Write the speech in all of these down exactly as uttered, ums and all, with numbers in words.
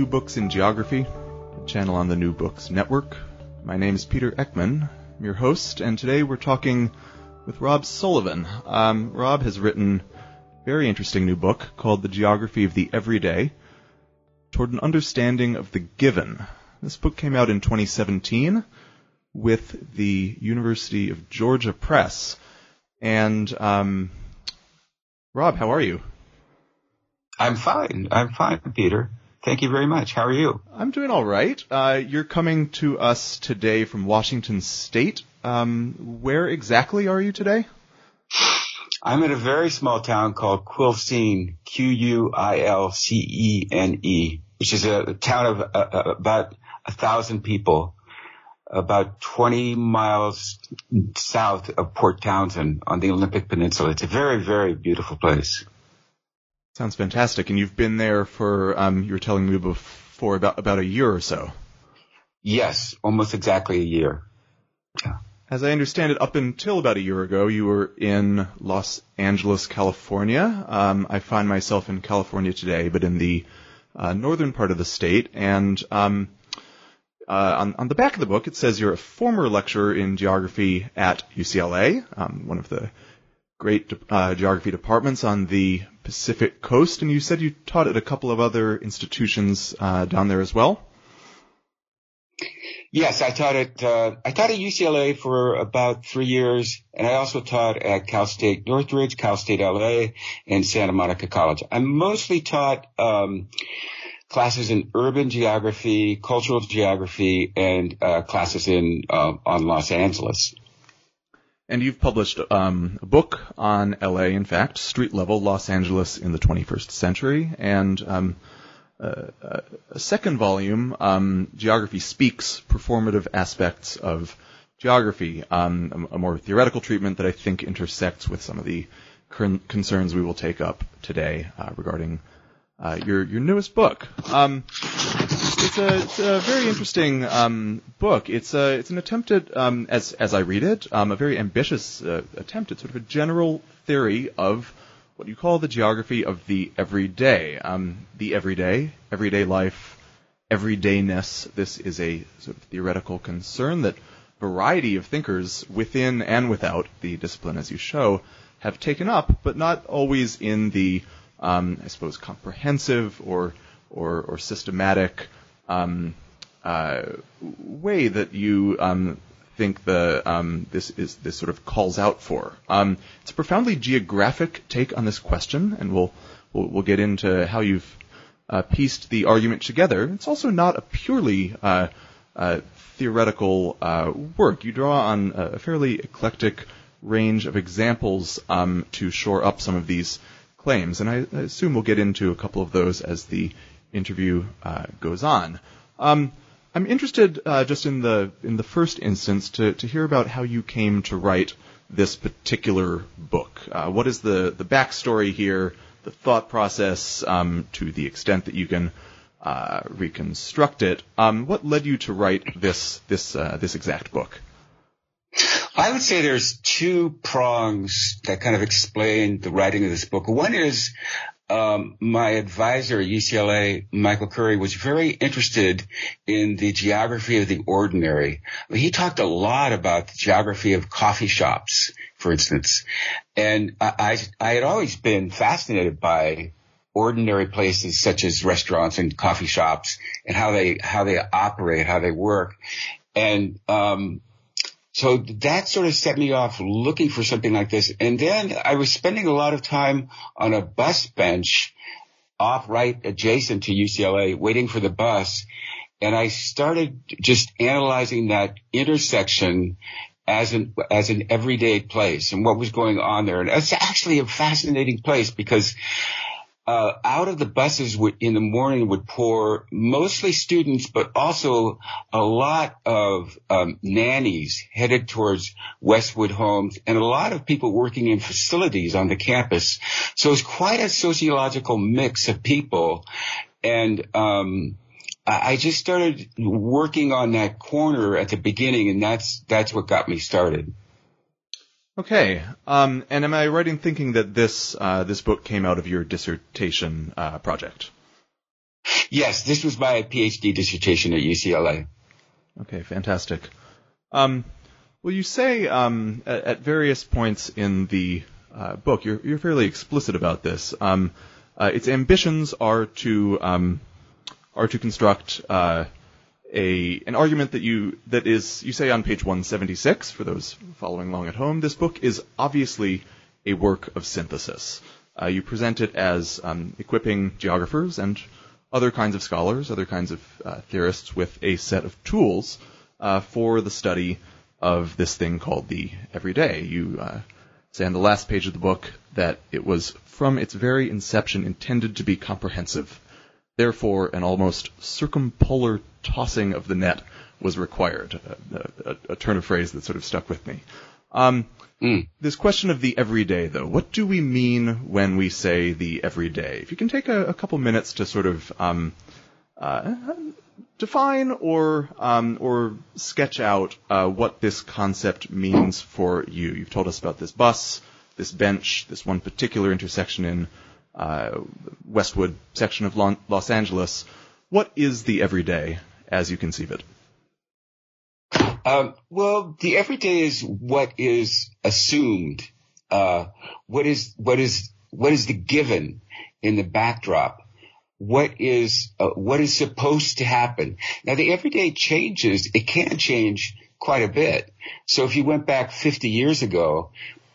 New Books in Geography, a channel on the New Books Network. My name is Peter Ekman, I'm your host, and today we're talking with Rob Sullivan. Um, Rob has written a very interesting new book called The Geography of the Everyday, Toward an Understanding of the Given. This book came out in twenty seventeen with the University of Georgia Press. And, um, Rob, how are you? I'm fine. I'm fine, Peter. Thank you very much. How are you? I'm doing all right. Uh, you're coming to us today from Washington State. Um, where exactly are you today? I'm in a very small town called Quilcene, Q U I L C E N E, which is a town of uh, about a thousand people, about twenty miles south of Port Townsend on the Olympic Peninsula. It's a very, very beautiful place. Sounds fantastic. And you've been there for, um, you were telling me before, about, about a year or so. Yes, almost exactly a year. Yeah. As I understand it, up until about a year ago, you were in Los Angeles, California. Um, I find myself in California today, but in the uh, northern part of the state. And um, uh, on, on the back of the book, it says you're a former lecturer in geography at U C L A, um, one of the great uh, geography departments on the Pacific Coast, and you said you taught at a couple of other institutions uh, down there as well. Yes, I taught at uh, I taught at U C L A for about three years, and I also taught at Cal State Northridge, Cal State L A, and Santa Monica College. I mostly taught um, classes in urban geography, cultural geography, and uh, classes in uh, on Los Angeles. And you've published um, a book on L A, in fact, Street Level Los Angeles in the twenty-first Century, and um, uh, a second volume, um, Geography Speaks, Performative Aspects of Geography, um, a, a more theoretical treatment that I think intersects with some of the con- concerns we will take up today uh, regarding uh, your your newest book. Um, It's a, it's a very interesting um, book. It's a, it's an attempt at, um, as as I read it, um, a very ambitious uh, attempt at sort of a general theory of what you call the geography of the everyday. Um, the everyday, everyday life, everydayness. This is a sort of theoretical concern that a variety of thinkers within and without the discipline, as you show, have taken up, but not always in the, um, I suppose, comprehensive or or, or systematic Um, uh, way that you um, think the um, this is this sort of calls out for. Um, it's a profoundly geographic take on this question, and we'll we'll, we'll get into how you've uh, pieced the argument together. It's also not a purely uh, uh, theoretical uh, work. You draw on a fairly eclectic range of examples um, to shore up some of these claims, and I, I assume we'll get into a couple of those as the interview uh, goes on. Um, I'm interested uh, just in the in the first instance to, to hear about how you came to write this particular book. Uh, what is the, the backstory here, the thought process, um, to the extent that you can uh, reconstruct it? Um, what led you to write this this uh, this exact book? I would say there's two prongs that kind of explain the writing of this book. One is Um, my advisor at U C L A, Michael Curry, was very interested in the geography of the ordinary. He talked a lot about the geography of coffee shops, for instance. And I, I, I had always been fascinated by ordinary places such as restaurants and coffee shops and how they, how they operate, how they work. And, um, So that sort of set me off looking for something like this. And then I was spending a lot of time on a bus bench off right adjacent to U C L A waiting for the bus. And I started just analyzing that intersection as an, as an everyday place and what was going on there. And it's actually a fascinating place because Uh, out of the buses would, in the morning would pour mostly students, but also a lot of um, nannies headed towards Westwood Homes and a lot of people working in facilities on the campus. So it's quite a sociological mix of people. And um, I just started working on that corner at the beginning, and that's that's what got me started. Okay, um, and am I right in thinking that this uh, this book came out of your dissertation uh, project? Yes, this was my PhD dissertation at U C L A. Okay, fantastic. Um, well, you say um, at, at various points in the uh, book, you're, you're fairly explicit about this. Um, uh, its ambitions are to um, are to construct uh, a an argument that you that is you say on page one seventy-six. For those following along at home, this book is obviously a work of synthesis. Uh, you present it as um, equipping geographers and other kinds of scholars, other kinds of uh, theorists with a set of tools uh, for the study of this thing called the everyday. You uh, say on the last page of the book that it was from its very inception intended to be comprehensive. Therefore, an almost circumpolar tossing of the net was required, a, a, a turn of phrase that sort of stuck with me. Um, mm. This question of the everyday, though, what do we mean when we say the everyday? If you can take a, a couple minutes to sort of um, uh, define or um, or sketch out uh, what this concept means for you. You've told us about this bus, this bench, this one particular intersection in uh, Westwood section of Los Angeles. What is the everyday as you conceive it? Um, well, the everyday is what is assumed, uh, what is, what is, what is the given in the backdrop, what is, uh, what is supposed to happen. Now, the everyday changes. It can change quite a bit. So if you went back fifty years ago,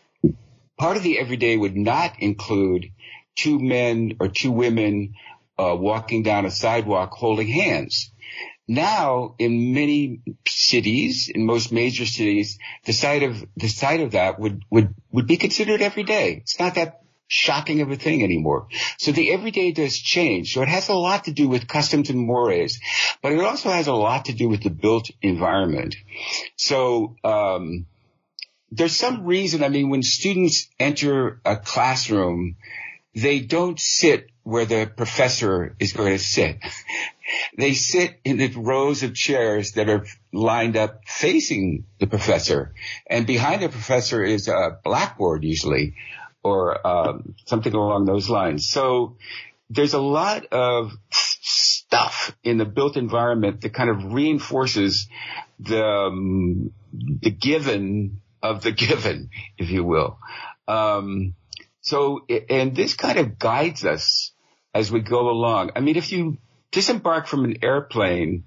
part of the everyday would not include two men or two women, uh, walking down a sidewalk holding hands. Now, in many cities, in most major cities, the sight of the sight of that would would would be considered every day. It's not that shocking of a thing anymore. So the everyday does change. So it has a lot to do with customs and mores, but it also has a lot to do with the built environment. So um, there's some reason. I mean, when students enter a classroom, they don't sit where the professor is going to sit. They sit in the rows of chairs that are lined up facing the professor. And behind the professor is a blackboard usually, or um, something along those lines. So there's a lot of stuff in the built environment that kind of reinforces the, um, the given of the given, if you will. Um, so, and this kind of guides us as we go along. I mean, if you disembark from an airplane,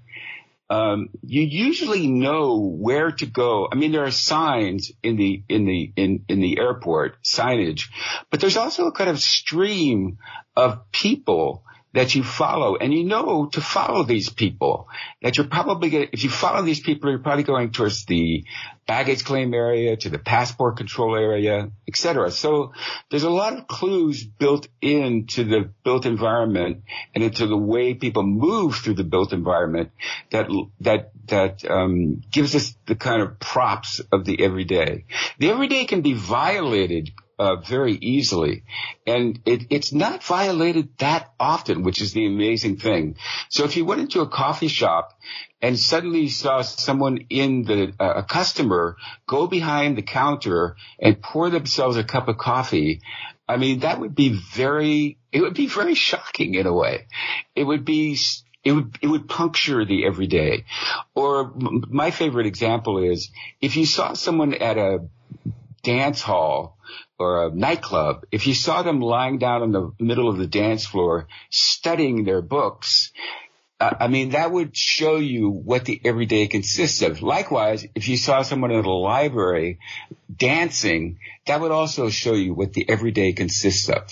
um, you usually know where to go. I mean, there are signs in the, in the, in, in the airport, signage, but there's also a kind of stream of people that you follow, and you know to follow these people, that you're probably going to, if you follow these people, you're probably going towards the baggage claim area, to the passport control area, et cetera. So there's a lot of clues built into the built environment and into the way people move through the built environment that, that, that, um, gives us the kind of props of the everyday. The everyday can be violated Uh, very easily. And it, it's not violated that often, which is the amazing thing. So if you went into a coffee shop and suddenly saw someone in the, uh, a customer go behind the counter and pour themselves a cup of coffee, I mean, that would be very, it would be very shocking in a way. It would be, it would, it would puncture the everyday. Or m- my favorite example is if you saw someone at a dance hall or a nightclub, if you saw them lying down in the middle of the dance floor studying their books, uh, I mean, that would show you what the everyday consists of. Likewise, if you saw someone in a library dancing, that would also show you what the everyday consists of.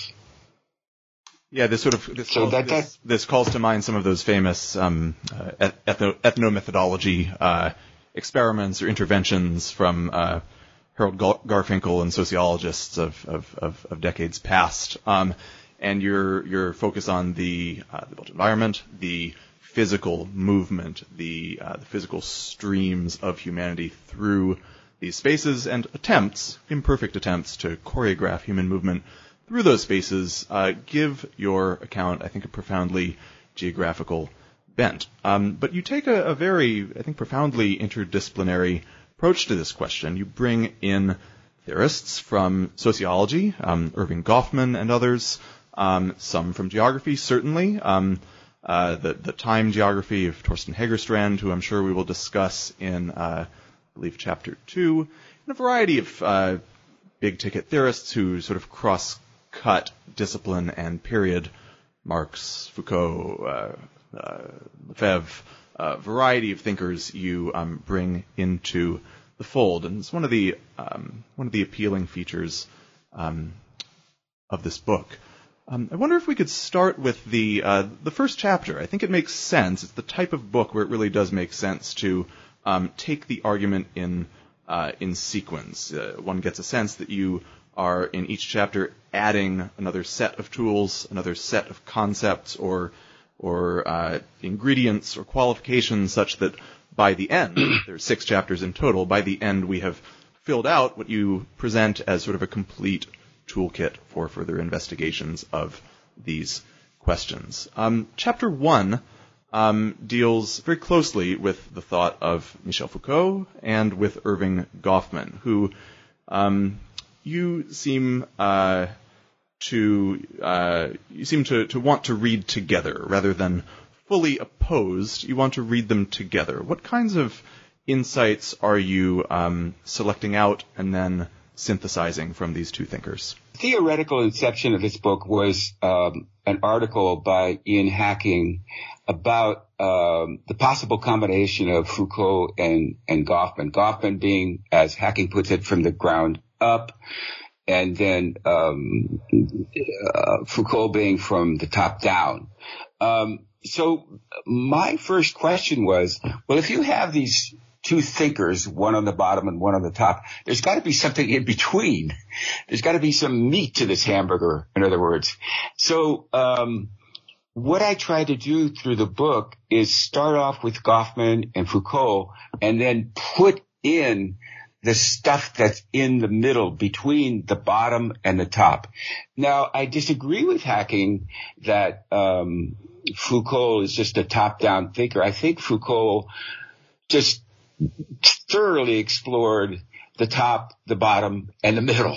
Yeah, this sort of this, so calls, that, this, that, this calls to mind some of those famous um, uh, ethno, ethnomethodology uh, experiments or interventions from uh, Harold Garfinkel and sociologists of, of, of, of decades past, um, and your your focus on the uh, the built environment, the physical movement, the uh, the physical streams of humanity through these spaces, and attempts, imperfect attempts, to choreograph human movement through those spaces, uh, give your account, I think, a profoundly geographical bent. Um, but you take a, a very, I think, profoundly interdisciplinary approach to this question. You bring in theorists from sociology, um, Irving Goffman and others, um, some from geography, certainly, um, uh, the, the time geography of Torsten Hagerstrand, who I'm sure we will discuss in, uh, I believe, chapter two, and a variety of uh, big-ticket theorists who sort of cross-cut discipline and period, Marx, Foucault, uh, uh, Lefebvre, a variety of thinkers you um, bring into the fold, and it's one of the um, one of the appealing features um, of this book. Um, I wonder if we could start with the uh, the first chapter. I think it makes sense. It's the type of book where it really does make sense to um, take the argument in uh, in sequence. Uh, one gets a sense that you are in each chapter adding another set of tools, another set of concepts, or or uh, ingredients or qualifications, such that by the end, there's six chapters in total, by the end we have filled out what you present as sort of a complete toolkit for further investigations of these questions. Um, chapter one um, deals very closely with the thought of Michel Foucault and with Erving Goffman, who um, you seem uh, to uh, you seem to, to want to read together rather than fully opposed. You want to read them together. What kinds of insights are you um, selecting out and then synthesizing from these two thinkers? Theoretical inception of this book was um, an article by Ian Hacking about um, the possible combination of Foucault and, and Goffman. Goffman being, as Hacking puts it, from the ground up, and then um, uh, Foucault being from the top down. Um, so my first question was, well, if you have these two thinkers, one on the bottom and one on the top, there's got to be something in between. There's got to be some meat to this hamburger, in other words. So um, what I try to do through the book is start off with Goffman and Foucault and then put in the stuff that's in the middle between the bottom and the top. Now, I disagree with Hacking that um, Foucault is just a top-down thinker. I think Foucault just thoroughly explored the top, the bottom, and the middle.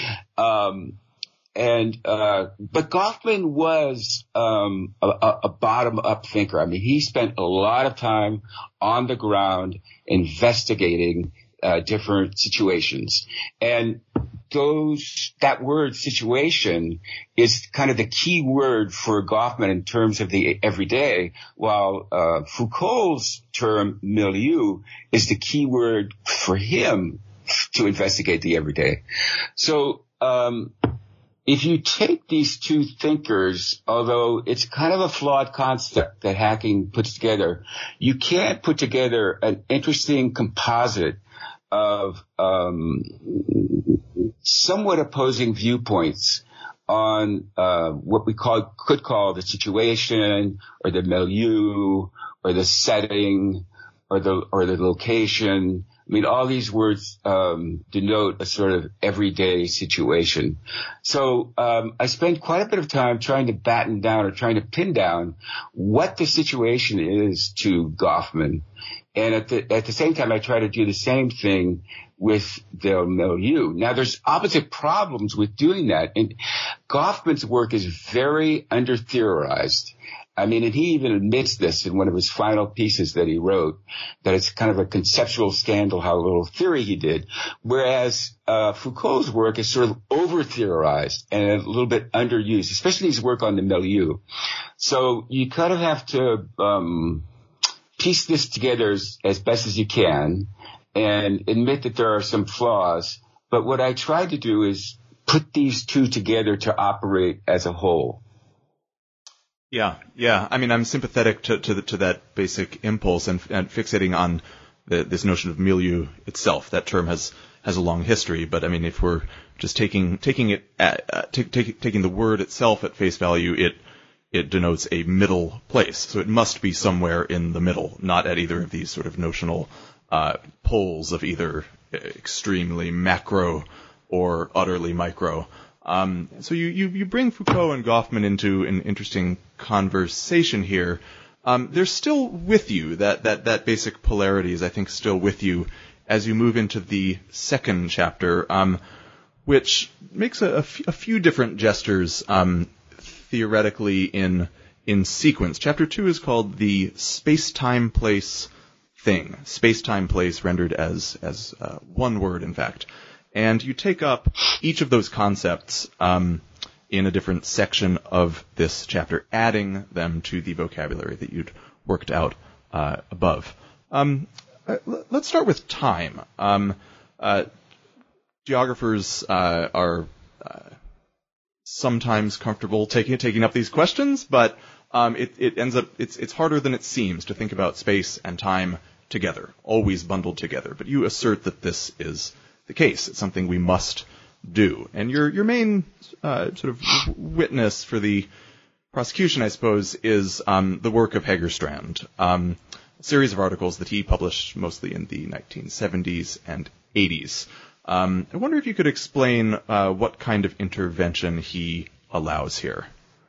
Um, and uh, but Goffman was um, a, a bottom-up thinker. I mean, he spent a lot of time on the ground investigating Uh, different situations. And those, that word situation is kind of the key word for Goffman in terms of the everyday, while uh, Foucault's term milieu is the key word for him to investigate the everyday. So, um, if you take these two thinkers, although it's kind of a flawed concept that Hacking puts together, you can't put together an interesting composite of um, somewhat opposing viewpoints on uh, what we call could call the situation or the milieu or the setting or the or the location. I mean, all these words um, denote a sort of everyday situation. So um, I spent quite a bit of time trying to batten down or trying to pin down what the situation is to Goffman. And at the, at the same time, I try to do the same thing with the milieu. Now, there's opposite problems with doing that. And Goffman's work is very under-theorized. I mean, and he even admits this in one of his final pieces that he wrote, that it's kind of a conceptual scandal how little theory he did. Whereas uh, Foucault's work is sort of over-theorized and a little bit underused, especially his work on the milieu. So you kind of have to um piece this together as, as best as you can and admit that there are some flaws. But what I try to do is put these two together to operate as a whole. Yeah, yeah. I mean, I'm sympathetic to to, the, to that basic impulse and, and fixating on the, this notion of milieu itself. That term has has a long history, but I mean, if we're just taking taking it at, uh, t- t- taking the word itself at face value, it it denotes a middle place. So it must be somewhere in the middle, not at either of these sort of notional uh, poles of either extremely macro or utterly micro. Um, so you, you, you bring Foucault and Goffman into an interesting conversation here. Um, they're still with you. That, that, that basic polarity is, I think, still with you as you move into the second chapter, um, which makes a, a, f- a few different gestures, um, theoretically in in sequence. Chapter two is called the Space-Time-Place Thing. Space-Time-Place rendered as, as uh, one word, in fact. And you take up each of those concepts um, in a different section of this chapter, adding them to the vocabulary that you'd worked out uh, above. Um, uh, let's start with time. Um, uh, geographers uh, are uh, sometimes comfortable taking taking up these questions, but um, it, it ends up it's it's harder than it seems to think about space and time together, always bundled together. But you assert that this is the case. It's something we must do. And your your main uh, sort of witness for the prosecution, I suppose, is um, the work of Hegerstrand, um, a series of articles that he published mostly in the nineteen seventies and eighties. Um, I wonder if you could explain uh, what kind of intervention he allows here.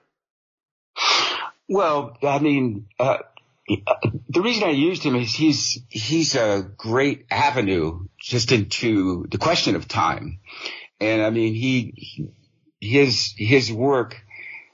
Well, I mean, uh, the reason I used him is he's he's a great avenue just into the question of time, and I mean he his his work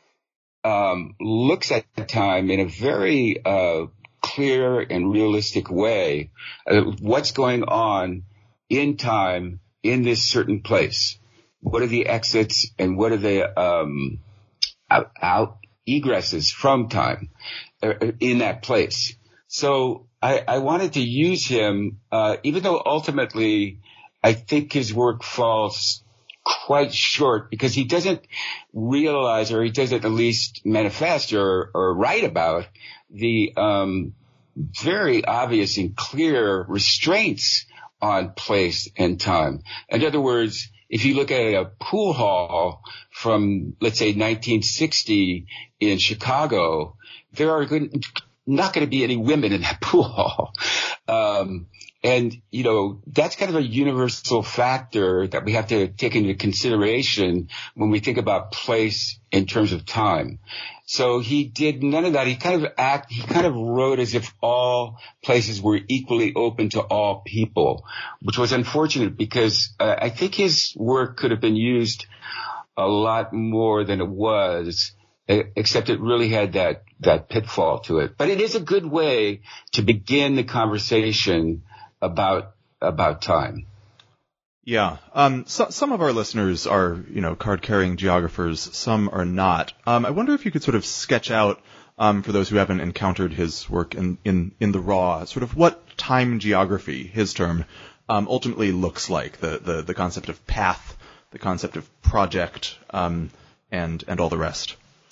um, looks at time in a very uh, clear and realistic way. Uh, what's going on in time in this certain place? What are the exits and what are the um, out, out egresses from time uh, in that place? So I, I wanted to use him, uh, even though ultimately I think his work falls quite short because he doesn't realize, or he doesn't at least manifest or, or write about the um, very obvious and clear restraints on place and time. In other words, if you look at a pool hall from, let's say, nineteen sixty in Chicago, there are good, not going to be any women in that pool hall. Um, and, you know, that's kind of a universal factor that we have to take into consideration when we think about place in terms of time. So he did none of that. He kind of act, he kind of wrote as if all places were equally open to all people, which was unfortunate because uh, I think his work could have been used a lot more than it was, except it really had that, that pitfall to it. But it is a good way to begin the conversation about, about time. Yeah. Um, so, some of our listeners are, you know, card-carrying geographers. Some are not. Um, I wonder if you could sort of sketch out, um, for those who haven't encountered his work in, in, in the raw, sort of what time geography, his term, um, ultimately looks like. The, the, the concept of path, the concept of project, um, and, and all the rest.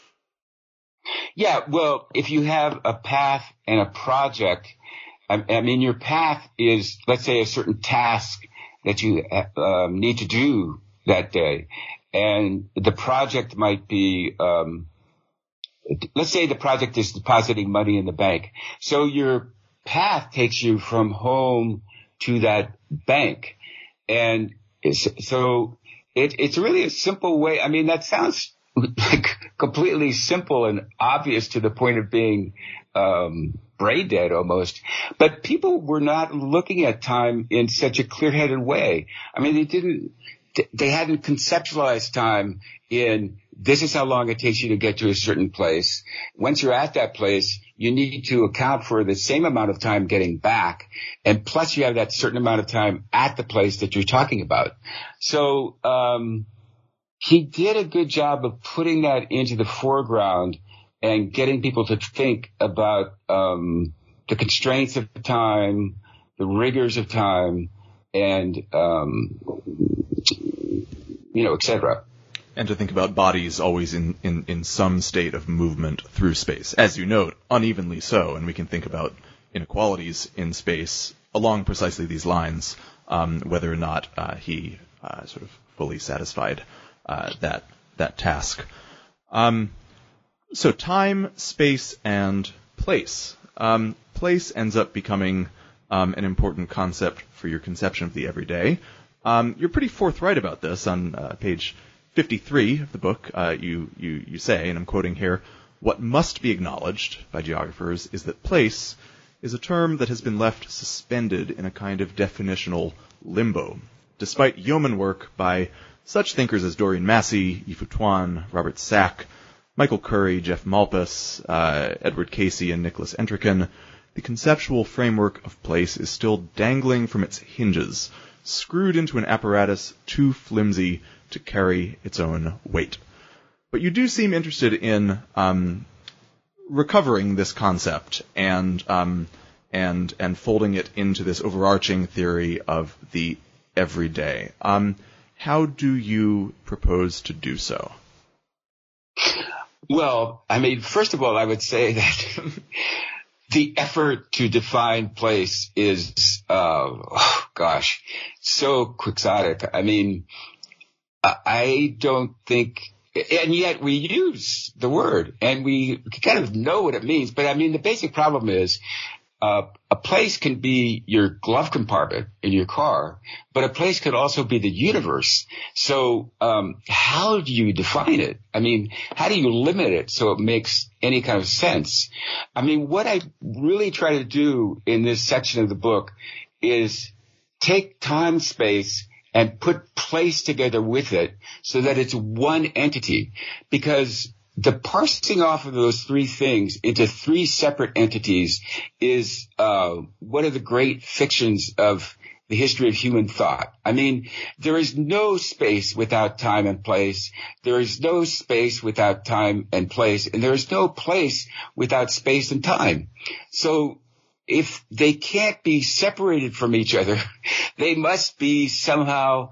Yeah. Well, if you have a path and a project, I, I mean, your path is, let's say, a certain task that you uh, need to do that day. And the project might be, um, let's say the project is depositing money in the bank. So your path takes you from home to that bank. And so it, it's really a simple way. I mean, that sounds like completely simple and obvious to the point of being um brain dead almost. But people were not looking at time in such a clear-headed way. I mean, they didn't, they hadn't conceptualized time in this is how long it takes you to get to a certain place. Once you're at that place, you need to account for the same amount of time getting back. And plus you have that certain amount of time at the place that you're talking about. So, um, he did a good job of putting that into the foreground and getting people to think about um, the constraints of time, the rigors of time, and, um, you know, et cetera. And to think about bodies always in, in, in some state of movement through space. As you note, unevenly so, and we can think about inequalities in space along precisely these lines, um, whether or not uh, he uh, sort of fully satisfied uh, that that task. Um, So time, space, and place. Um, place ends up becoming um, an important concept for your conception of the everyday. Um, you're pretty forthright about this on uh, page fifty-three of the book. Uh, you, you, you say, and I'm quoting here, "What must be acknowledged by geographers is that place is a term that has been left suspended in a kind of definitional limbo, despite yeoman work by such thinkers as Dorian Massey, Yi-Fu Tuan, Robert Sack, Michael Curry, Jeff Malpas, uh, Edward Casey, and Nicholas Entrekin, the conceptual framework of place is still dangling from its hinges, screwed into an apparatus too flimsy to carry its own weight. But you do seem interested in um, recovering this concept and um, and and folding it into this overarching theory of the everyday. Um, how do you propose to do so? Well, I mean, first of all, I would say that the effort to define place is, uh, oh, gosh, so quixotic. I mean, I don't think, and yet we use the word and we kind of know what it means. But I mean, the basic problem is, Uh, a place can be your glove compartment in your car, but a place could also be the universe. So um, how do you define it? I mean, how do you limit it so it makes any kind of sense? I mean, what I really try to do in this section of the book is take time, space, and put place together with it so that it's one entity, because the parsing off of those three things into three separate entities is uh one of the great fictions of the history of human thought. I mean, there is no space without time and place. There is no space without time and place. And there is no place without space and time. So if they can't be separated from each other, they must be somehow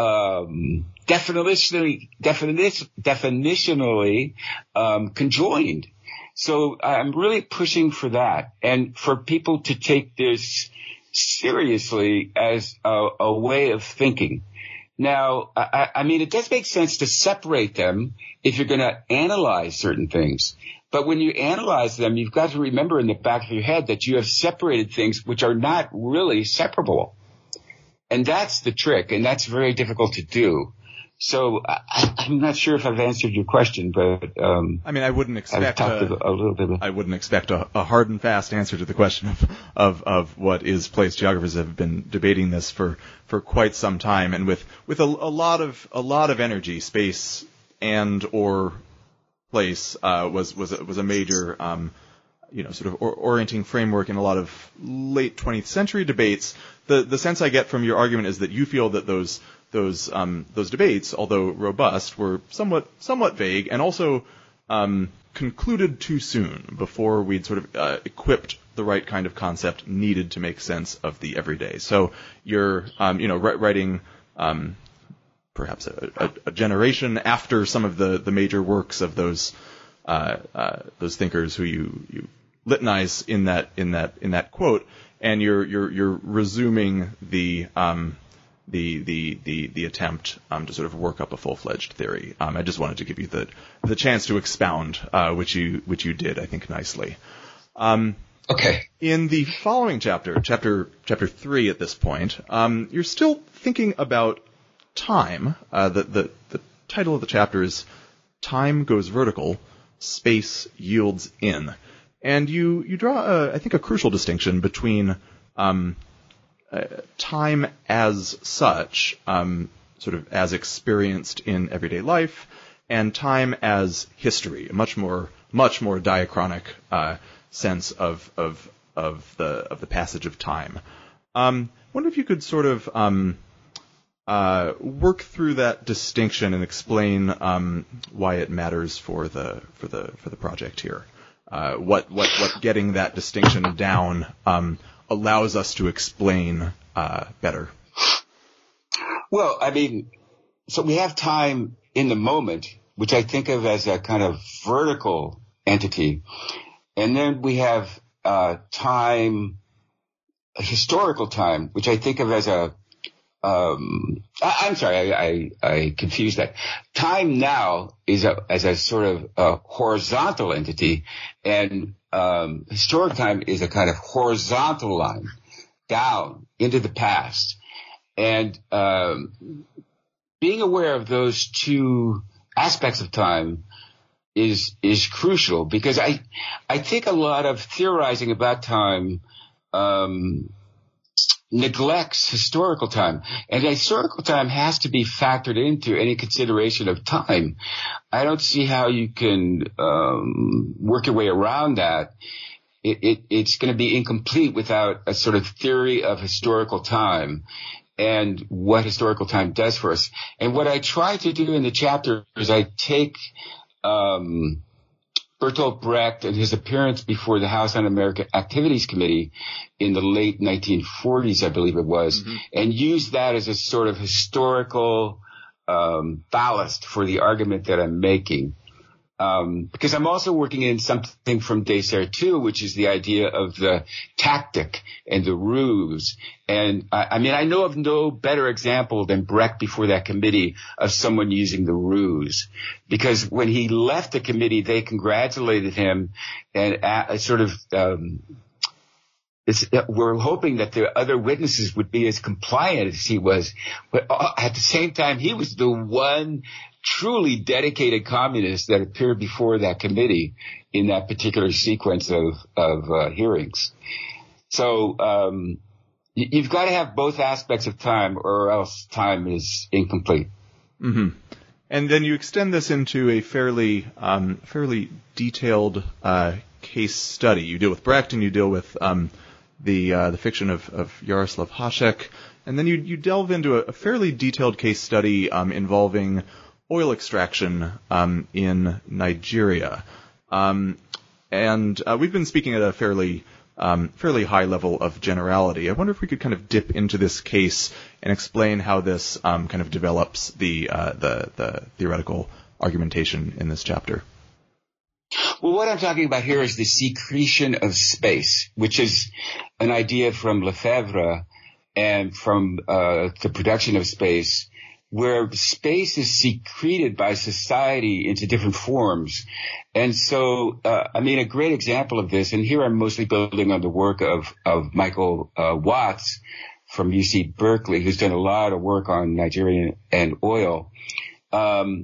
um definitionally definition, definitionally um conjoined. So I'm really pushing for that, and for people to take this seriously as a, a way of thinking. Now, I, I mean, it does make sense to separate them if you're going to analyze certain things. But when you analyze them, you've got to remember in the back of your head that you have separated things which are not really separable. And that's the trick, and that's very difficult to do. So I, I'm not sure if I've answered your question, but um, I mean, I wouldn't expect I've a, a, a little bit. Of, I wouldn't expect a, a hard and fast answer to the question of, of of what is place. Geographers have been debating this for, for quite some time, and with with a, a lot of a lot of energy, space and or place uh, was was a, was a major um, you know sort of or, orienting framework in a lot of late twentieth century debates. The the sense I get from your argument is that you feel that those Those um, those debates, although robust, were somewhat somewhat vague, and also um, concluded too soon before we'd sort of uh, equipped the right kind of concept needed to make sense of the everyday. So you're um, you know writing um, perhaps a, a, a generation after some of the, the major works of those uh, uh, those thinkers who you, you litanize in that in that in that quote, and you're you're you're resuming the um, The, the the the attempt um, to sort of work up a full-fledged theory. Um, I just wanted to give you the the chance to expound, uh, which you which you did, I think, nicely. Um, okay. In the following chapter, chapter chapter three, at this point, um, you're still thinking about time. Uh, the the the title of the chapter is "Time Goes Vertical, Space Yields In," and you you draw, a, I think, a crucial distinction between um, Uh, time as such, um, sort of as experienced in everyday life, and time as history, a much more, much more diachronic uh, sense of of of the of the passage of time. Um, I wonder if you could sort of um, uh, work through that distinction and explain um, why it matters for the for the for the project here. Uh, what what what getting that distinction down um, allows us to explain uh, better. Well, I mean, so we have time in the moment, which I think of as a kind of vertical entity. And then we have uh, time, a historical time, which I think of as a, um, I, I'm sorry, I, I, I confused that. Time now is a, as a sort of a horizontal entity, and um, historic time is a kind of horizontal line down into the past. And um, being aware of those two aspects of time is is crucial, because I I think a lot of theorizing about time um, neglects historical time. And historical time has to be factored into any consideration of time. I don't see how you can um, work your way around that. It, it, it's going to be incomplete without a sort of theory of historical time and what historical time does for us. And what I try to do in the chapter is I take um, Bertolt Brecht and his appearance before the House Un-American Activities Committee in the late nineteen forties, I believe it was, mm-hmm. and use that as a sort of historical um, ballast for the argument that I'm making. Um, because I'm also working in something from Desert too, which is the idea of the tactic and the ruse. And I, I mean, I know of no better example than Brecht before that committee of someone using the ruse. Because when he left the committee, they congratulated him and uh, sort of, um, It's, we're hoping that the other witnesses would be as compliant as he was. But at the same time, he was the one truly dedicated communist that appeared before that committee in that particular sequence of, of uh, hearings. So um, you've got to have both aspects of time or else time is incomplete. Mm-hmm. And then you extend this into a fairly um, fairly detailed uh, case study. You deal with Brecht and you deal with um, the uh, the fiction of, of Jaroslav Hasek, and then you you delve into a, a fairly detailed case study um, involving oil extraction um, in Nigeria, um, and uh, we've been speaking at a fairly um, fairly high level of generality. I wonder if we could kind of dip into this case and explain how this um, kind of develops the uh, the the theoretical argumentation in this chapter. Well, what I'm talking about here is the secretion of space, which is an idea from Lefebvre and from uh, the production of space, where space is secreted by society into different forms. And so, uh, I mean, a great example of this, and here I'm mostly building on the work of, of Michael uh, Watts from U C Berkeley, who's done a lot of work on Nigeria and oil, um,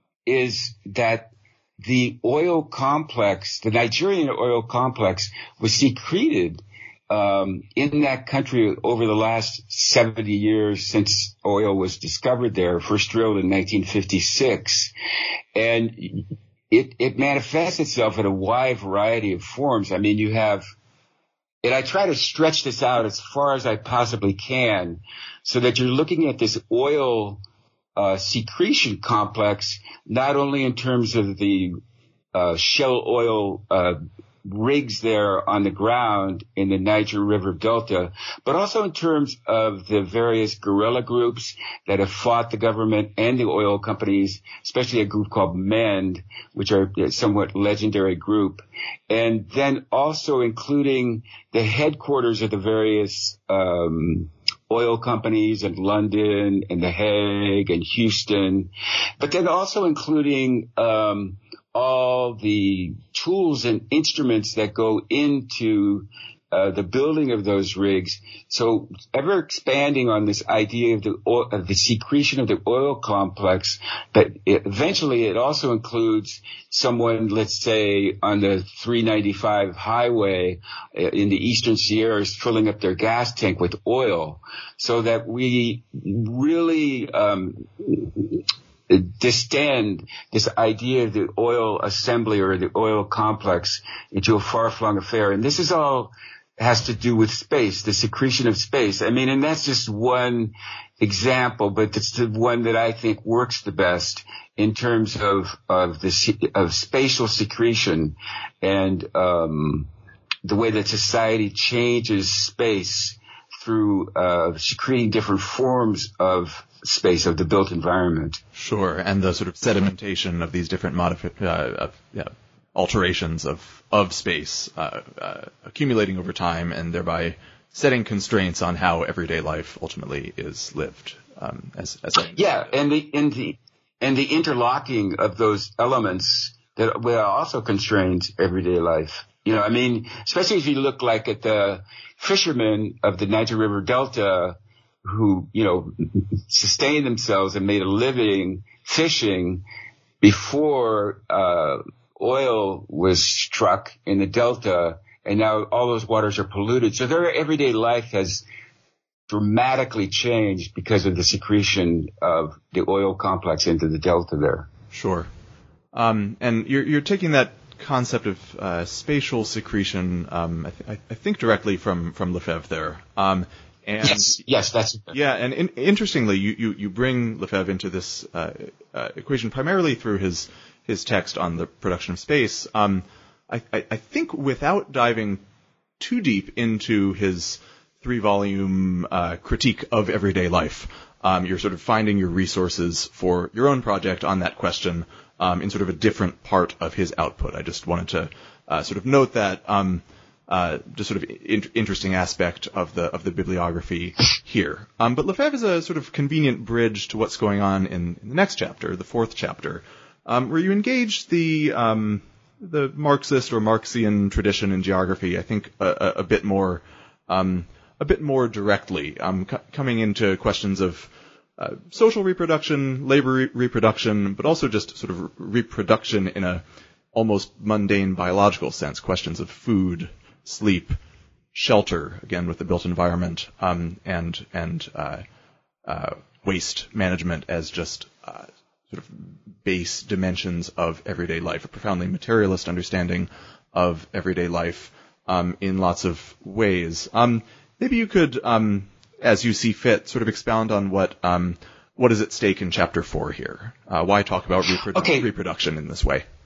is that the oil complex, the Nigerian oil complex, was secreted um, in that country over the last seventy years since oil was discovered there, first drilled in nineteen fifty-six. And it, it manifests itself in a wide variety of forms. I mean, you have, and I try to stretch this out as far as I possibly can so that you're looking at this oil Uh, secretion complex, not only in terms of the uh, shell oil uh, rigs there on the ground in the Niger River Delta, but also in terms of the various guerrilla groups that have fought the government and the oil companies, especially a group called MEND, which are a somewhat legendary group, and then also including the headquarters of the various um oil companies in London and The Hague and Houston, but then also including um, all the tools and instruments that go into uh, the building of those rigs. So ever expanding on this idea of the oil, of the secretion of the oil complex, but it, eventually it also includes someone, let's say, on the three ninety-five highway in the Eastern Sierras filling up their gas tank with oil, so that we really um, distend this idea of the oil assembly or the oil complex into a far-flung affair. And this is all has to do with space, the secretion of space. I mean, and that's just one example, but it's the one that I think works the best in terms of, of the, of spatial secretion and, um, the way that society changes space through, uh, secreting different forms of space, of the built environment. Sure. And the sort of sedimentation of these different modifi- uh, of, yeah, alterations of, of space, uh, uh, accumulating over time and thereby setting constraints on how everyday life ultimately is lived. Um, as, as I yeah. And the, and the, and the interlocking of those elements that will also constrains everyday life. You know, I mean, especially if you look like at the fishermen of the Niger River Delta who, you know, sustained themselves and made a living fishing before, uh, oil was struck in the Delta, and now all those waters are polluted. So their everyday life has dramatically changed because of the secretion of the oil complex into the delta there. Sure. Um, and you're, you're taking that concept of uh, spatial secretion, um, I, th- I think directly from, from Lefebvre there. Um, and yes, yes, that's yeah. And in, interestingly, you, you, you bring Lefebvre into this uh, uh, equation primarily through his his text on the production of space. Um, I, I, I think without diving too deep into his three-volume uh, critique of everyday life, um, you're sort of finding your resources for your own project on that question um, in sort of a different part of his output. I just wanted to uh, sort of note that. Um, Uh, just sort of in- interesting aspect of the of the bibliography here. Um, but Lefebvre is a sort of convenient bridge to what's going on in, in the next chapter, the fourth chapter, um, where you engage the um, the Marxist or Marxian tradition in geography. I think a, a, a bit more um, a bit more directly, um, c- coming into questions of uh, social reproduction, labor re- reproduction, but also just sort of re- reproduction in a almost mundane biological sense. Questions of food, sleep, shelter, again with the built environment, um, and and uh, uh, waste management as just uh, sort of base dimensions of everyday life, a profoundly materialist understanding of everyday life um, in lots of ways. Um, maybe you could, um, as you see fit, sort of expound on what um, what is at stake in chapter four here. Uh, why talk about reprodu- okay. reproduction in this way?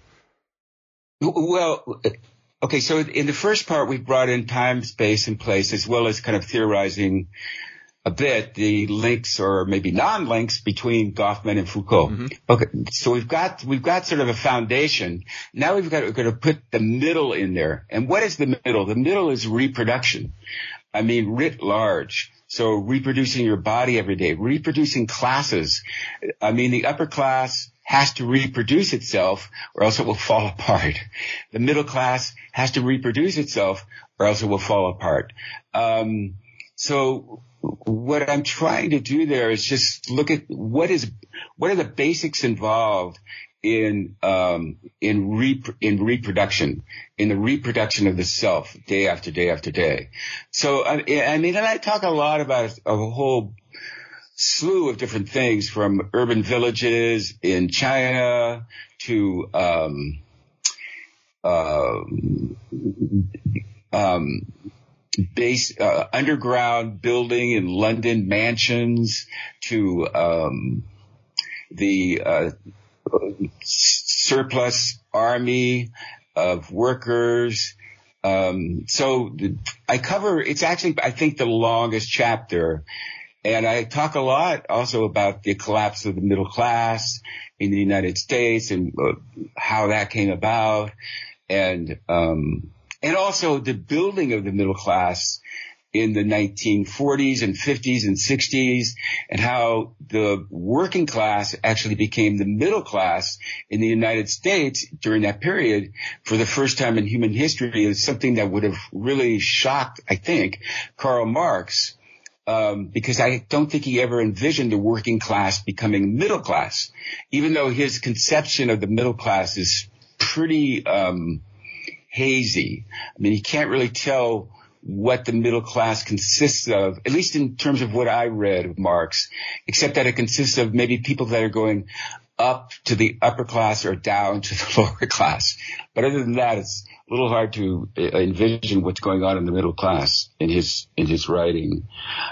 Well, okay, so in the first part, we brought in time, space, and place, as well as kind of theorizing a bit the links or maybe non-links between Goffman and Foucault. Mm-hmm. Okay, so we've got we've got sort of a foundation. Now we've got we're going to put the middle in there. And what is the middle? The middle is reproduction. I mean, writ large. So reproducing your body every day, reproducing classes. I mean, the upper class has to reproduce itself or else it will fall apart. The middle class has to reproduce itself or else it will fall apart. Um, so what I'm trying to do there is just look at what is, what are the basics involved in, um, in rep- in reproduction, in the reproduction of the self day after day after day. So, I, I mean, and I talk a lot about a whole slew of different things, from urban villages in China to um, uh, um, base uh, underground building in London, mansions, to um, the uh, surplus army of workers. Um, so I cover, it's actually, I think, the longest chapter. And I talk a lot also about the collapse of the middle class in the United States and uh, how that came about, and um, and also the building of the middle class in the nineteen forties and fifties and sixties, and how the working class actually became the middle class in the United States during that period for the first time in human history, is something that would have really shocked, I think, Karl Marx. Um, because I don't think he ever envisioned the working class becoming middle class, even though his conception of the middle class is pretty um, hazy. I mean, he can't really tell what the middle class consists of, at least in terms of what I read of Marx, except that it consists of maybe people that are going up to the upper class or down to the lower class. But other than that, it's a little hard to envision what's going on in the middle class in his in his writing.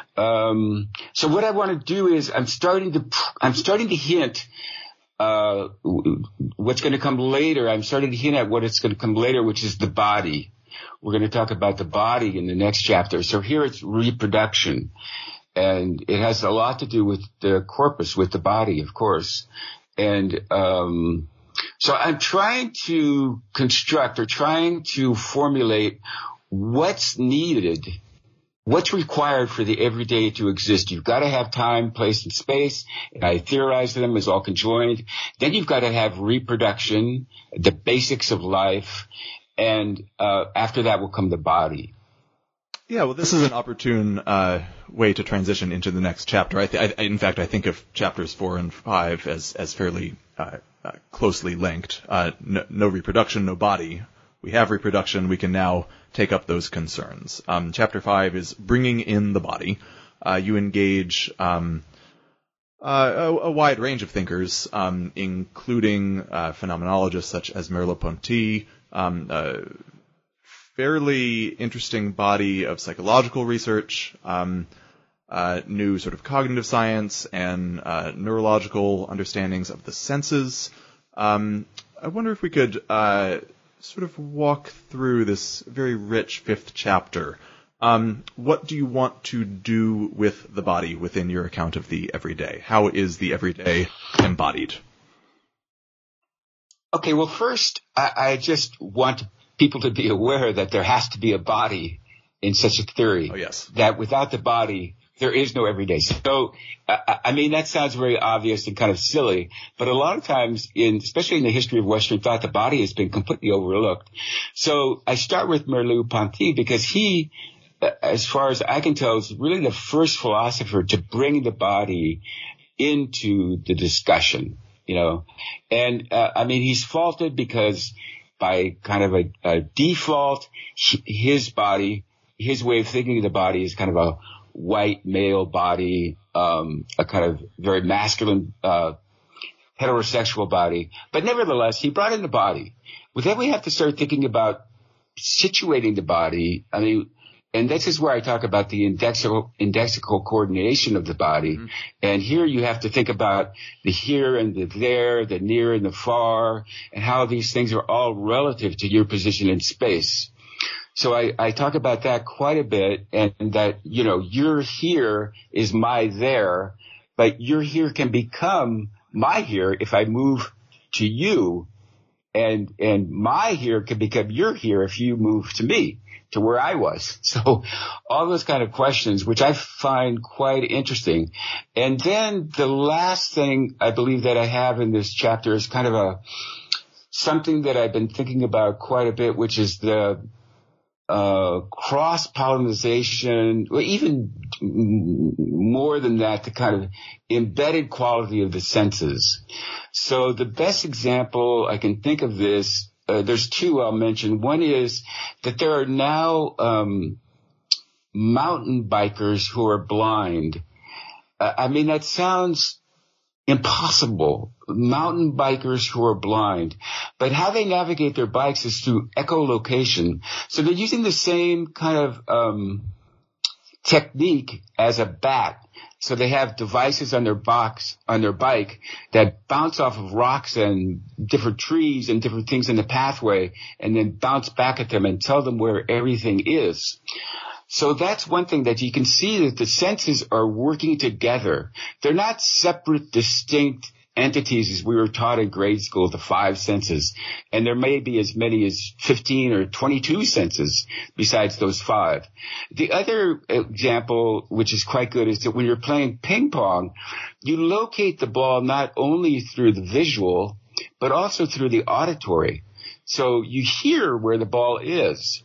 Um, so what I want to do is I'm starting to I'm starting to hint uh, what's going to come later. I'm starting to hint at what it's going to come later, which is the body. We're going to talk about the body in the next chapter. So here it's reproduction, and it has a lot to do with the corpus, with the body, of course. And um, so I'm trying to construct or trying to formulate what's needed, what's required for the everyday to exist. You've got to have time, place, and space. And I theorize them as all conjoined. Then you've got to have reproduction, the basics of life. And uh, after that will come the body. Yeah, well, this is an opportune uh, way to transition into the next chapter. I th- I, in fact, I think of chapters four and five as as fairly uh, uh, closely linked. Uh, no, no reproduction, no body. We have reproduction. We can now take up those concerns. Um, chapter five is bringing in the body. uh, you engage um, uh, a, a wide range of thinkers, um, including uh, phenomenologists such as Merleau-Ponty, um, a fairly interesting body of psychological research, um, uh, new sort of cognitive science, and uh, neurological understandings of the senses. Um, I wonder if we could uh, sort of walk through this very rich fifth chapter. Um, what do you want to do with the body within your account of the everyday? How is the everyday embodied? Okay, well, first, I, I just want people to be aware that there has to be a body in such a theory. Oh, yes. That without the body, there is no everyday. So, I, I mean, that sounds very obvious and kind of silly, but a lot of times, in especially in the history of Western thought, the body has been completely overlooked. So I start with Merleau-Ponty because he, as far as I can tell, is really the first philosopher to bring the body into the discussion, you know. And, uh, I mean, he's faulted because by kind of a, a default, his body, his way of thinking of the body is kind of a white male body, um, a kind of very masculine, uh, heterosexual body. But nevertheless, he brought in the body. Well, then we have to start thinking about situating the body. I mean, and this is where I talk about the indexical, indexical coordination of the body. Mm-hmm. And here you have to think about the here and the there, the near and the far, and how these things are all relative to your position in space. So I, I talk about that quite a bit, and that, you know, your here is my there, but your here can become my here if I move to you, and, and my here can become your here if you move to me, to where I was. So all those kind of questions, which I find quite interesting. And then the last thing I believe that I have in this chapter is kind of a, something that I've been thinking about quite a bit, which is the, uh, cross-pollination, or even more than that, the kind of embedded quality of the senses. So the best example I can think of this, Uh, there's two I'll mention. One is that there are now um, mountain bikers who are blind. Uh, I mean, that sounds impossible. Mountain bikers who are blind. But how they navigate their bikes is through echolocation. So they're using the same kind of um, technique as a bat. So they have devices on their box, on their bike that bounce off of rocks and different trees and different things in the pathway, and then bounce back at them and tell them where everything is. So that's one thing that you can see, that the senses are working together. They're not separate, distinct entities as we were taught in grade school, the five senses. And there may be as many as fifteen or twenty-two senses besides those five. The other example, which is quite good, is that when you're playing ping pong, you locate the ball not only through the visual, but also through the auditory. So you hear where the ball is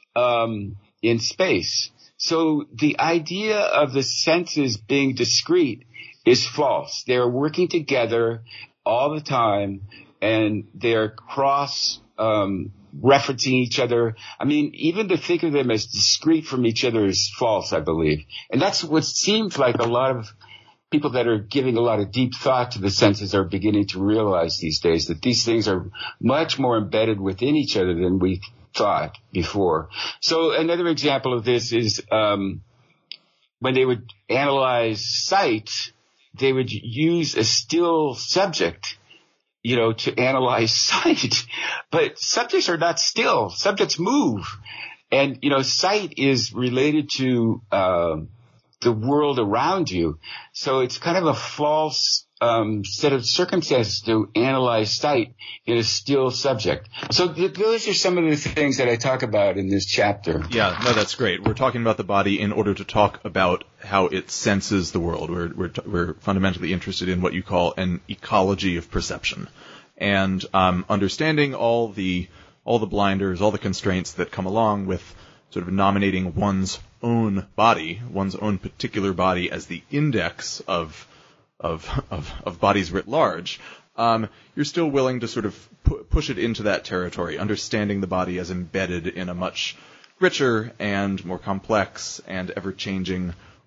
um, in space. So the idea of the senses being discrete is false. They're working together all the time, and they're cross um, referencing each other. I mean, even to think of them as discrete from each other is false, I believe. And that's what seems like a lot of people that are giving a lot of deep thought to the senses are beginning to realize these days, that these things are much more embedded within each other than we thought before. So another example of this is um, when they would analyze sight, they would use a still subject, you know, to analyze sight. But subjects are not still. Subjects move. And, you know, sight is related to uh, the world around you. So it's kind of a false um, set of circumstances to analyze sight in a still subject. So th- those are some of the things that I talk about in this chapter. Yeah, no, that's great. We're talking about the body in order to talk about how it senses the world. We're we're t- we're fundamentally interested in what you call an ecology of perception, and um, understanding all the all the blinders, all the constraints that come along with sort of nominating one's own body, one's own particular body as the index of of of, of bodies writ large. Um, you're still willing to sort of pu- push it into that territory, understanding the body as embedded in a much richer and more complex and ever-changing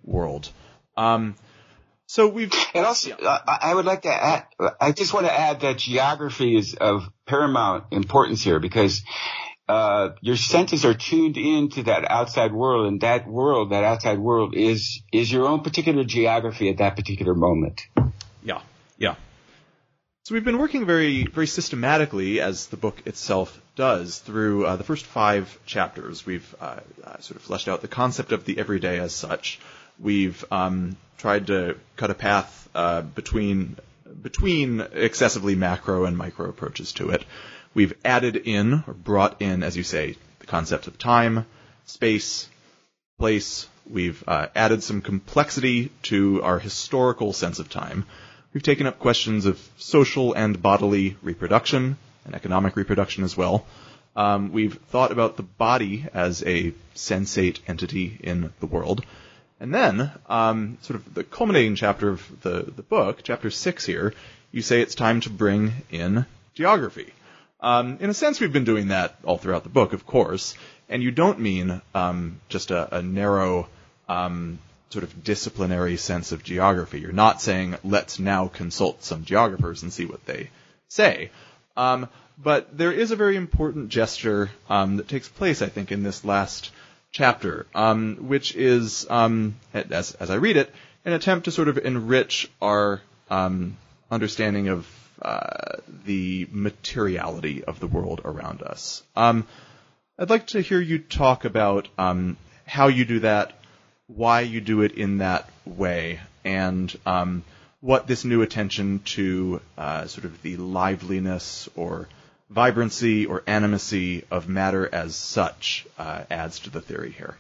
world. Um, so we've... And also, I, I would like to add, I just want to add that geography is of paramount importance here, because uh, your senses are tuned into that outside world, and that world, that outside world is, is your own particular geography at that particular moment. Yeah, yeah. So we've been working very, very systematically, as the book itself does, through uh, the first five chapters. We've uh, uh, sort of fleshed out the concept of the everyday as such. We've um, tried to cut a path uh, between between excessively macro and micro approaches to it. We've added in, or brought in, as you say, the concept of time, space, place. We've uh, added some complexity to our historical sense of time. We've taken up questions of social and bodily reproduction, and economic reproduction as well. Um, we've thought about the body as a sensate entity in the world. And then, um, sort of the culminating chapter of the, the book, chapter six here, you say it's time to bring in geography. Um, in a sense, we've been doing that all throughout the book, of course, and you don't mean um, just a, a narrow um, sort of disciplinary sense of geography. You're not saying, let's now consult some geographers and see what they say. Um, but there is a very important gesture um, that takes place, I think, in this last chapter, um, which is, um, as, as I read it, an attempt to sort of enrich our um, understanding of uh, the materiality of the world around us. Um, I'd like to hear you talk about um, how you do that, why you do it in that way, and um, what this new attention to uh, sort of the liveliness or vibrancy or animacy of matter as such uh, adds to the theory here.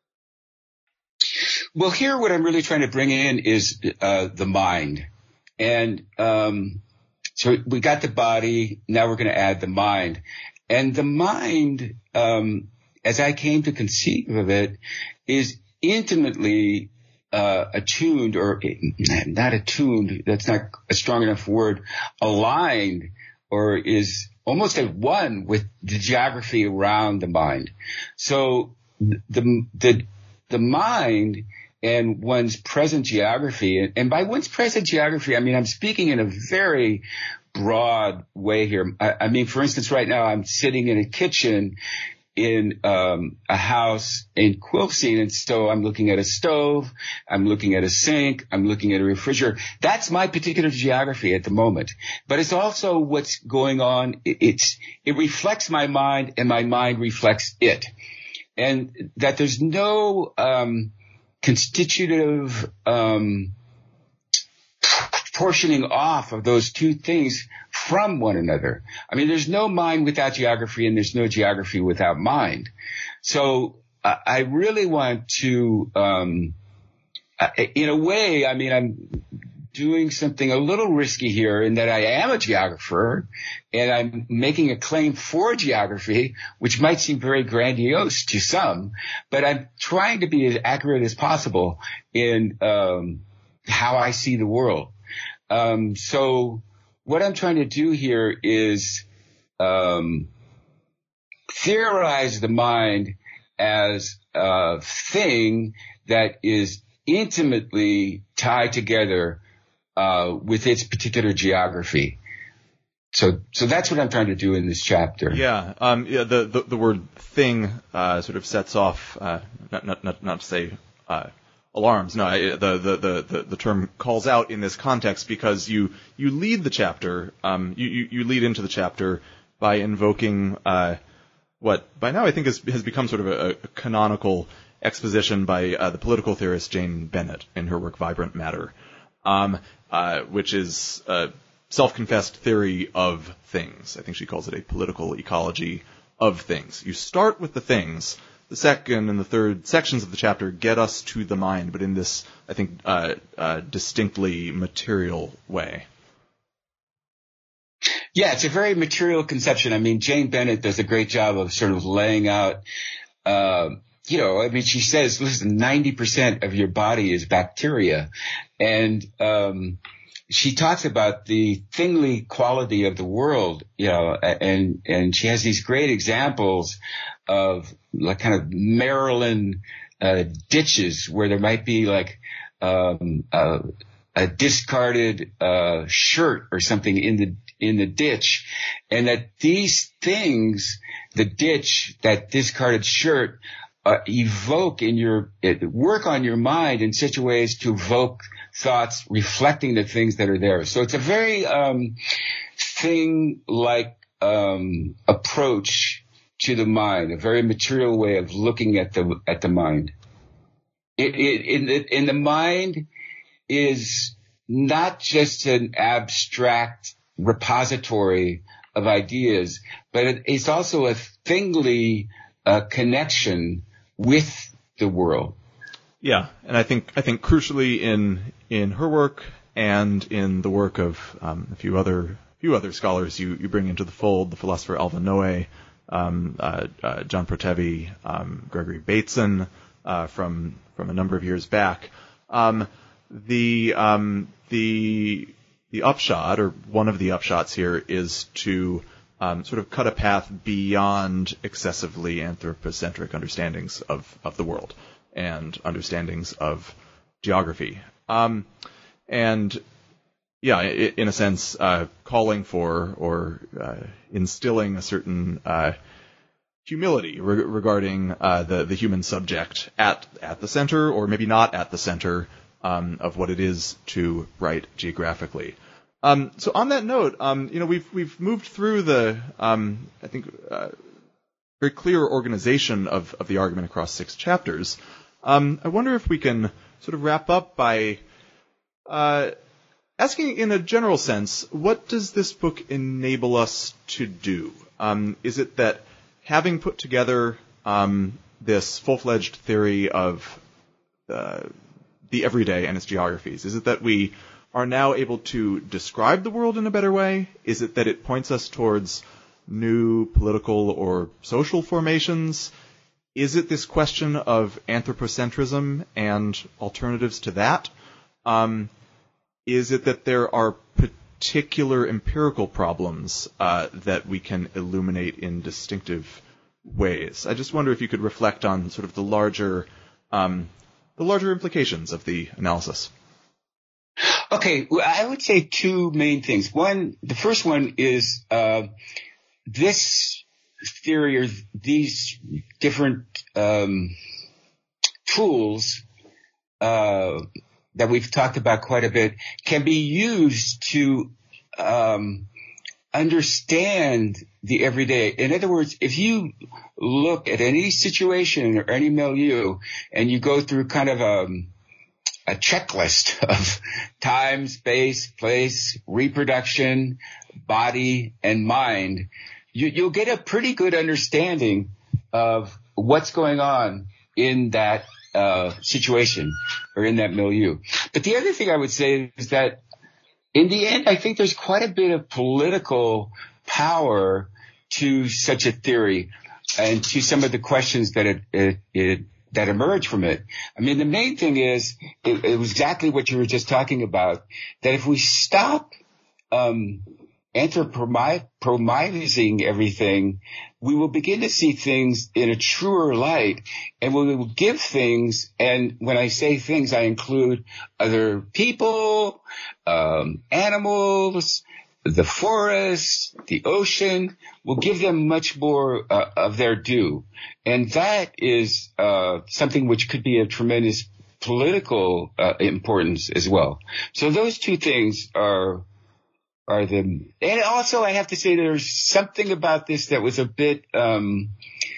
Well, here what I'm really trying to bring in is uh, the mind. And um, so we got the body, now we're going to add the mind. And the mind, um, as I came to conceive of it, is intimately uh, attuned, or not attuned, that's not a strong enough word, aligned, or is almost at one with the geography around the mind. So the the the mind and one's present geography, and by one's present geography, I mean, I'm speaking in a very broad way here. I, I mean, for instance, right now I'm sitting in a kitchen in um, a house in Quilcene, and so I'm looking at a stove, I'm looking at a sink, I'm looking at a refrigerator. That's my particular geography at the moment. But it's also what's going on. It, it's it reflects my mind, and my mind reflects it, and that there's no um, constitutive um, portioning off of those two things from one another. I mean, there's no mind without geography, and there's no geography without mind. So uh, I really want to, um, uh, in a way, I mean, I'm doing something a little risky here in that I am a geographer, and I'm making a claim for geography, which might seem very grandiose to some, but I'm trying to be as accurate as possible in um, how I see the world. Um, so what I'm trying to do here is um, theorize the mind as a thing that is intimately tied together uh, with its particular geography. So, so that's what I'm trying to do in this chapter. Yeah, um, yeah. The, the the word "thing" uh, sort of sets off, uh, not not not not to say uh, alarms. No, I, the, the the the the term calls out in this context because you you lead the chapter, um, you, you you lead into the chapter by invoking uh, what by now I think has has become sort of a, a canonical exposition by uh, the political theorist Jane Bennett in her work *Vibrant Matter*, um, uh, which is a self-confessed theory of things. I think she calls it a political ecology of things. You start with the things. The second and the third sections of the chapter get us to the mind, but in this, I think, uh, uh, distinctly material way. Yeah, it's a very material conception. I mean, Jane Bennett does a great job of sort of laying out, uh, you know, I mean, she says, listen, ninety percent of your body is bacteria. And, um, she talks about the thingly quality of the world, you know, and, and she has these great examples of like kind of Maryland, uh, ditches where there might be like um, uh, a discarded uh, shirt or something in the in the ditch, and that these things, the ditch, that discarded shirt, uh, evoke in your it, work on your mind in such a way as to evoke thoughts reflecting the things that are there. So it's a very um, thing-like um, approach to the mind, a very material way of looking at the at the mind. It, it, in, the, in the mind is not just an abstract repository of ideas, but it, it's also a thingly uh, connection with the world. Yeah, and I think I think crucially in in her work and in the work of um, a few other few other scholars you, you bring into the fold, the philosopher Alvin Noé, um, uh, uh, John Protevi, um, Gregory Bateson uh, from from a number of years back. Um, the um, the the upshot, or one of the upshots here, is to um, sort of cut a path beyond excessively anthropocentric understandings of, of the world and understandings of geography. Um, and yeah, in a sense, uh, calling for or uh, instilling a certain uh, humility re- regarding uh, the the human subject at at the center, or maybe not at the center, um, of what it is to write geographically. Um, so on that note, um, you know, we've we've moved through the um, I think uh, very clear organization of of the argument across six chapters. Um, I wonder if we can sort of wrap up by uh, asking, in a general sense, what does this book enable us to do? Um, is it that having put together um, this full-fledged theory of uh, the everyday and its geographies, is it that we are now able to describe the world in a better way? Is it that it points us towards new political or social formations? Is it this question of anthropocentrism and alternatives to that? Um, is it that there are particular empirical problems uh, that we can illuminate in distinctive ways? I just wonder if you could reflect on sort of the larger, um, the larger implications of the analysis. Okay, well, I would say two main things. One, the first one is uh, this theory, or these different um, tools uh, that we've talked about quite a bit can be used to um, understand the everyday. In other words, if you look at any situation or any milieu and you go through kind of a, a checklist of time, space, place, reproduction, body, and mind, you, you'll get a pretty good understanding of what's going on in that uh, situation or in that milieu. But the other thing I would say is that in the end, I think there's quite a bit of political power to such a theory and to some of the questions that it, it, it that emerge from it. I mean, the main thing is it, it was exactly what you were just talking about, that if we stop um anthropomizing everything, we will begin to see things in a truer light, and we will give things, and when I say things, I include other people, um, animals, the forest, the ocean, we'll give them much more uh, of their due. And that is uh, something which could be of tremendous political uh, importance as well. So those two things are are the, and also I have to say there's something about this that was a bit, um,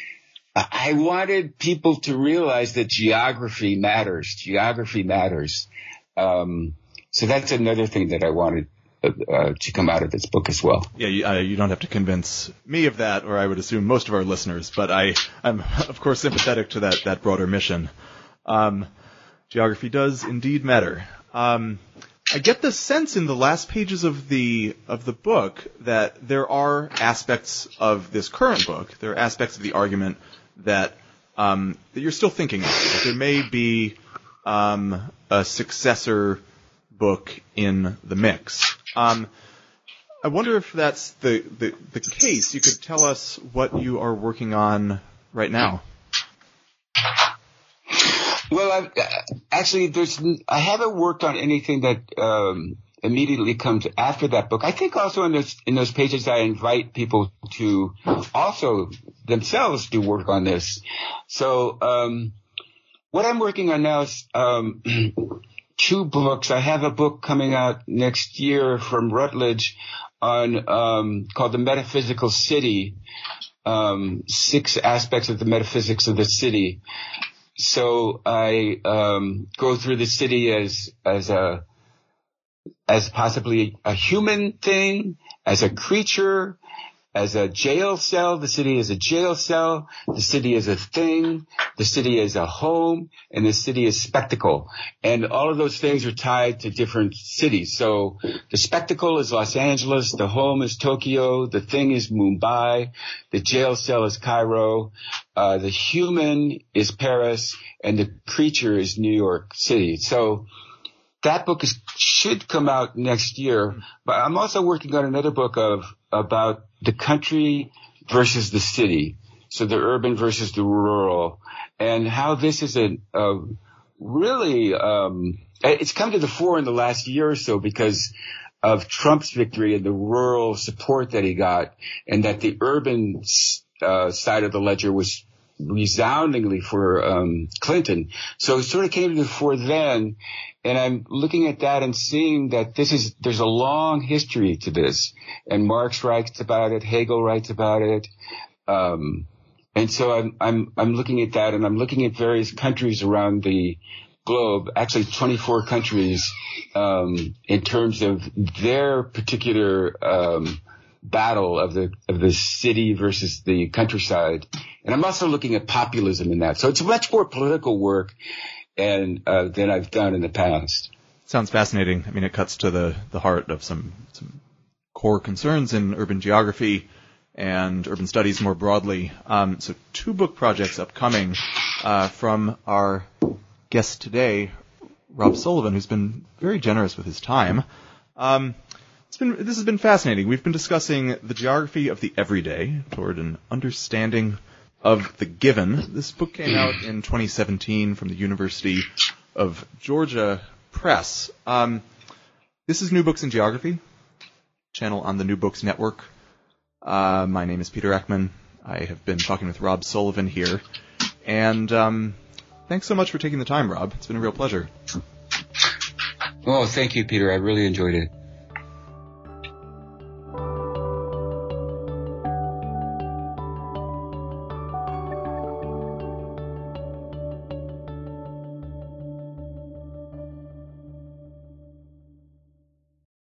I wanted people to realize that geography matters. Geography matters. Um, so that's another thing that I wanted uh, to come out of this book as well. Yeah, you, uh, you don't have to convince me of that, or I would assume most of our listeners, but I, I'm, of course, sympathetic to that, that broader mission. Um, geography does indeed matter. Um, I get the sense in the last pages of the of the book that there are aspects of this current book, there are aspects of the argument that um, that you're still thinking of. That there may be um, a successor book in the mix. Um, I wonder if that's the, the the case. You could tell us what you are working on right now. Well, I've, actually, there's I haven't worked on anything that um, immediately comes after that book. I think also in those in those pages I invite people to also themselves do work on this. So um, what I'm working on now is um, two books. I have a book coming out next year from Routledge on um, called The Metaphysical City, um, six aspects of the metaphysics of the city. So I um, go through the city as as a as possibly a human thing, as a creature, as a jail cell. The city is a jail cell. The city is a thing. The city is a home, and the city is spectacle. And all of those things are tied to different cities. So the spectacle is Los Angeles. The home is Tokyo. The thing is Mumbai. The jail cell is Cairo. Uh, the human is Paris, and the creature is New York City. So that book is, should come out next year. But I'm also working on another book of about the country versus the city, so the urban versus the rural, and how this is a, a really um, it's come to the fore in the last year or so because of Trump's victory and the rural support that he got, and that the urban uh, side of the ledger was resoundingly for um, Clinton. So it sort of came to the fore then. And I'm looking at that and seeing that this is, there's a long history to this. And Marx writes about it, Hegel writes about it. Um, and so I'm, I'm, I'm looking at that, and I'm looking at various countries around the globe, actually twenty-four countries, um, in terms of their particular, um, battle of the, of the city versus the countryside. And I'm also looking at populism in that. So it's much more political work and uh, than I've done in the past. Sounds fascinating. I mean, it cuts to the, the heart of some, some core concerns in urban geography and urban studies more broadly. Um, so two book projects upcoming uh, from our guest today, Rob Sullivan, who's been very generous with his time. Um, it's been this has been fascinating. We've been discussing the geography of the everyday toward an understanding of the given. This book came out in twenty seventeen from the University of Georgia Press. Um, this is New Books in Geography, channel on the New Books Network. Uh, my name is Peter Ekman. I have been talking with Rob Sullivan here. And um, thanks so much for taking the time, Rob. It's been a real pleasure. Oh, thank you, Peter. I really enjoyed it.